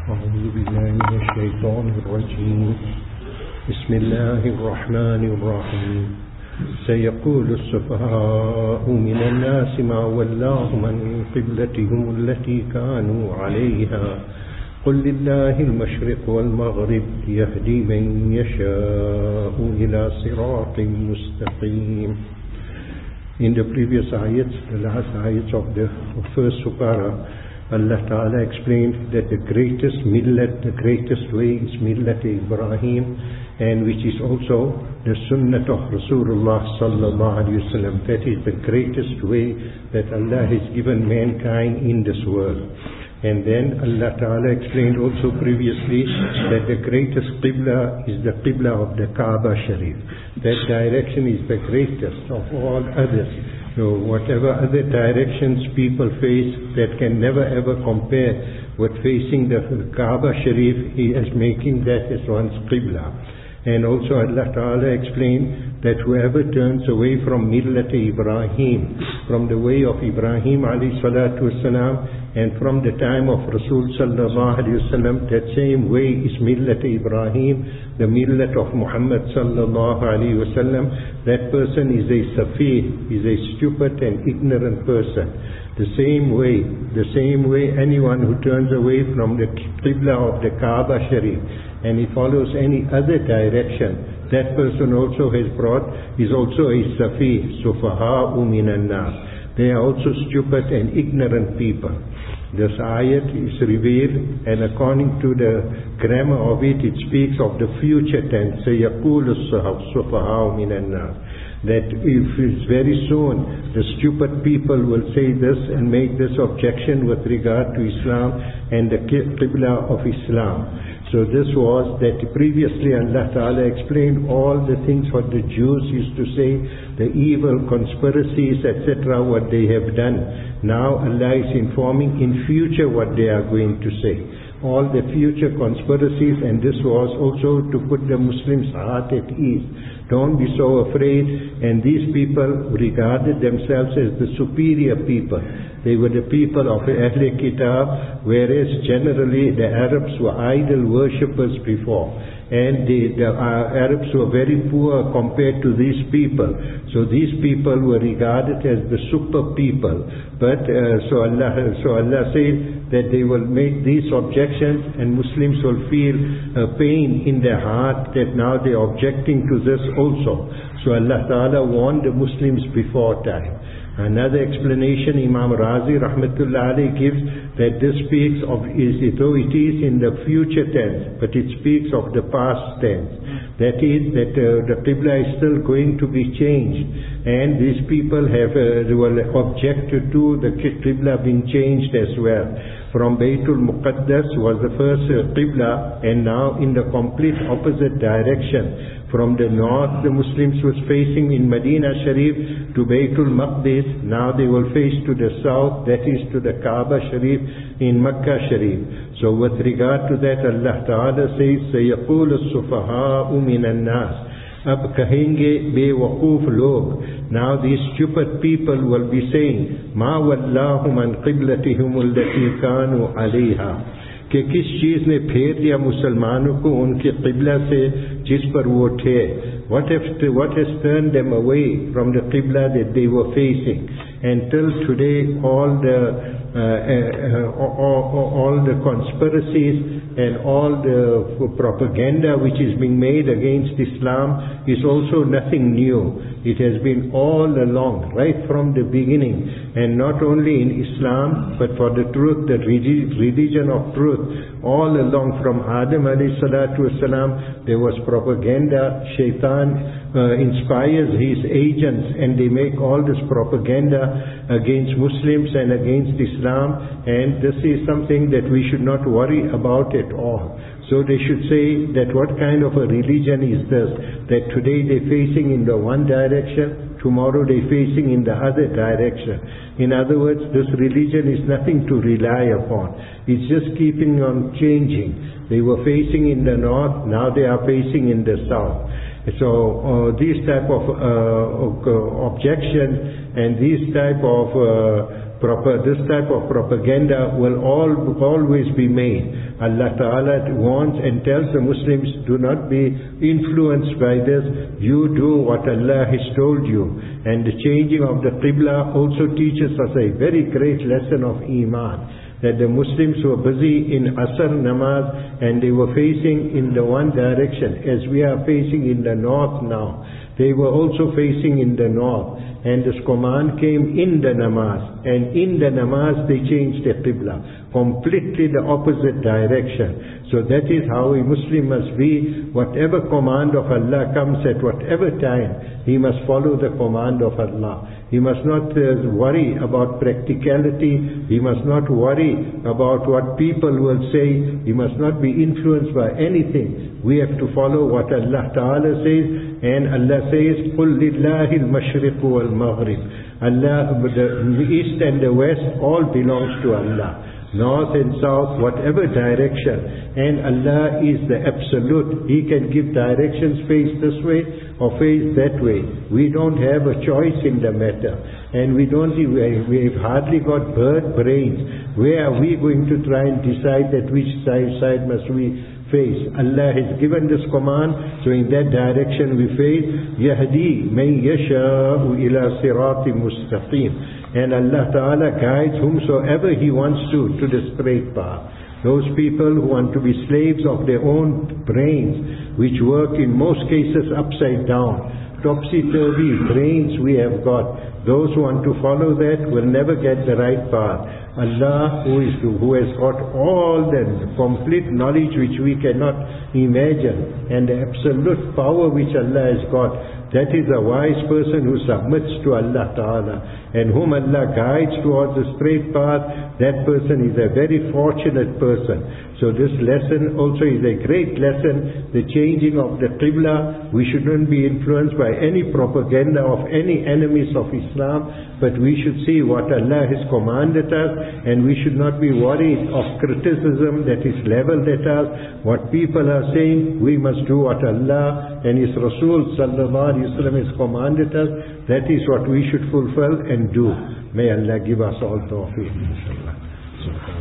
أعوذ بالله من الشيطان الرجيم. بسم الله الرحمن الرحيم. سيقول السفهاء من الناس ما ولاهم عن قبلتهم التي كانوا عليها قل لله المشرق والمغرب يهدي من يشاء إلى صراط مستقيم. In the previous ayats, the last ayats of the first Surah, Allah Ta'ala explained that the greatest millat, the greatest way is millat Ibrahim, and which is also the sunnah of Rasulullah Sallallahu Alaihi Wasallam. That is the greatest way that Allah has given mankind in this world. And then Allah Ta'ala explained also previously that the greatest Qibla is the Qibla of the Kaaba Sharif. That direction is the greatest of all others. So whatever other directions people face, that can never ever compare with facing the Kaaba Sharif, he is making that as one's Qibla. And also Allah Ta'ala explained that whoever turns away from Millat Ibrahim, from the way of Ibrahim alayhi salatu wasalam, and from the time of Rasul sallallahu alayhi wasallam, that same way is Millat Ibrahim, the Millat of Muhammad sallallahu alayhi wasallam, that person is a safi, is a stupid and ignorant person. The same way anyone who turns away from the Qibla of the Kaaba Sharif and he follows any other direction, that person also is also a safi, sufaha'u minan nas. They are also stupid and ignorant people. This ayat is revealed, and according to the grammar of it, it speaks of the future tense. سَيَقُولُ السُّفَهَاءُ مِنَ النَّاسِ. That if it's very soon, the stupid people will say this and make this objection with regard to Islam and the Qibla of Islam. So this was that previously Allah Ta'ala explained all the things what the Jews used to say, the evil conspiracies, etc., what they have done. Now Allah is informing in future what they are going to say. All the future conspiracies, and this was also to put the Muslims' heart at ease. Don't be so afraid. And these people regarded themselves as the superior people. They were the people of Ahl Kitab, whereas generally the Arabs were idol worshippers before. And the Arabs were very poor compared to these people. So these people were regarded as the super people. But so Allah says that they will make these objections, and Muslims will feel pain in their heart that now they are objecting to this also. So Allah Ta'ala warned the Muslims before time. Another explanation Imam Razi Rahmatullah Alayhi gives, that this speaks of, though it is in the future tense, but it speaks of the past tense. That is, that the Qibla is still going to be changed. And these people will object to the Qibla being changed as well. From Baytul Muqaddas was the first Qibla, and now in the complete opposite direction. From the north, the Muslims was facing in Medina Sharif to Baytul Maqdis. Now they will face to the south, that is to the Kaaba Sharif in Makkah Sharif. So with regard to that, Allah Ta'ala says, سَيَقُولُ السُّفَهَاءُ مِنَ النَّاسِ. Ab kahenge bewaqoof log. Now these stupid people will be saying, مَا وَاللَّهُمْ عَنْ قِبْلَتِهُمُ الَّتِي كَانُوا عَلَيْهَا. کہ کس چیز نے پھیر دیا مسلمانوں کو ان کی قبلہ سے جس پر وہ تھے. What has turned them away from the qibla that they were facing? Until today, all the conspiracies and all the propaganda which is being made against Islam is also nothing new. It has been all along, right from the beginning, and not only in Islam, but for the truth, the religion of truth, all along from Adam alayhi salatu wasalam, there was propaganda. Shaitan inspires his agents, and they make all this propaganda against Muslims and against Islam, and this is something that we should not worry about at all. So they should say that what kind of a religion is this, that today they're facing in the one direction, tomorrow they're facing in the other direction. In other words, this religion is nothing to rely upon. It's just keeping on changing. They were facing in the north, now they are facing in the south. So these type of objections and these type of this type of propaganda will always be made. Allah Ta'ala warns and tells the Muslims, do not be influenced by this. You do what Allah has told you. And the changing of the Qibla also teaches us a very great lesson of Iman. That the Muslims were busy in Asr Namaz and they were facing in the one direction as we are facing in the north now. They were also facing in the north, and this command came in the namaz, and in the namaz they changed the Qibla, completely the opposite direction. So that is how a Muslim must be. Whatever command of Allah comes at whatever time, he must follow the command of Allah. He must not worry about practicality. He must not worry about what people will say. He must not be influenced by anything. We have to follow what Allah Ta'ala says, and Allah says, قُلْ لِلَّهِ الْمَشْرِقُ وَالْمَغْرِبُ. Allah, the east and the west, all belongs to Allah. North and south, whatever direction. And Allah is the absolute. He can give directions, face this way or face that way. We don't have a choice in the matter. And we've hardly got bird brains. Where are we going to try and decide that which side must we face? Allah has given this command, so in that direction we face. Yahdi man yasha'u ila siratim mustaqim. And Allah Ta'ala guides whomsoever He wants to the straight path. Those people who want to be slaves of their own brains, which work in most cases upside down, topsy-turvy brains we have got. Those who want to follow that will never get the right path. Allah, who has got all the complete knowledge which we cannot imagine, and the absolute power which Allah has got, that is a wise person who submits to Allah Ta'ala, and whom Allah guides towards the straight path. That person is a very fortunate person. So this lesson also is a great lesson, the changing of the Qibla. We shouldn't be influenced by any propaganda of any enemies of Islam, but we should see what Allah has commanded us, and we should not be worried of criticism that is leveled at us. What people are saying, we must do what Allah and His Rasul Sallallahu Alaihi Wasallam has commanded us. That is what we should fulfill and do. May Allah give us all tawfiq, inshallah.